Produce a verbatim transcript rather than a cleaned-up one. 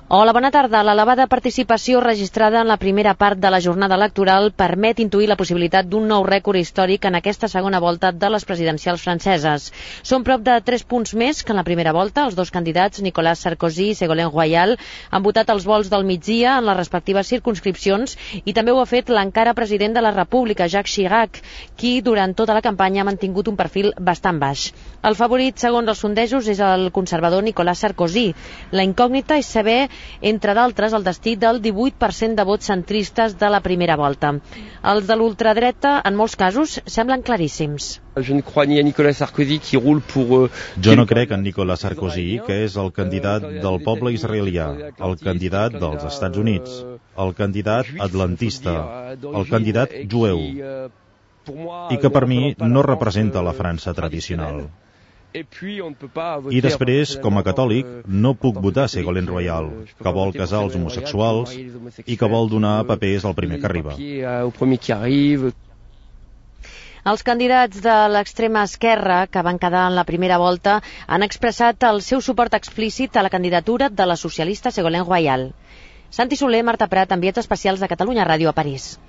Hola, bona tarda. L'elevada participació registrada en la primera part de la jornada electoral permet intuir la possibilitat d'un nou rècord històric en aquesta segona volta de les presidencials franceses. Són prop de tres punts més que en la primera volta. Els dos candidats, Nicolas Sarkozy i Ségolène Royal, han votat els vols del migdia en les respectives circumscripcions i també ho ha fet l'encara president de la República, Jacques Chirac, qui durant tota la campanya ha mantingut un perfil bastant baix. El favorit, segons els sondejos, és el conservador Nicolas Sarkozy. La incògnita és saber, entre d'altres, el destí del divuit per cent de vots centristes de la primera volta. Els de l'ultradreta, en molts casos, semblen claríssims. Jo no crec en Nicolas Sarkozy, que és el candidat del poble israelià, el candidat dels Estats Units, el candidat atlantista, el candidat jueu, i que per mi no representa la França tradicional. I després, com a catòlic, no puc votar Ségolène Royal, que vol casar els homosexuals i que vol donar papers al primer que arriba. Els candidats de l'extrema esquerra, que van quedar en la primera volta, han expressat el seu suport explícit a la candidatura de la socialista Ségolène Royal. Santi Soler, Marta Prat, enviats especials de Catalunya Ràdio a París.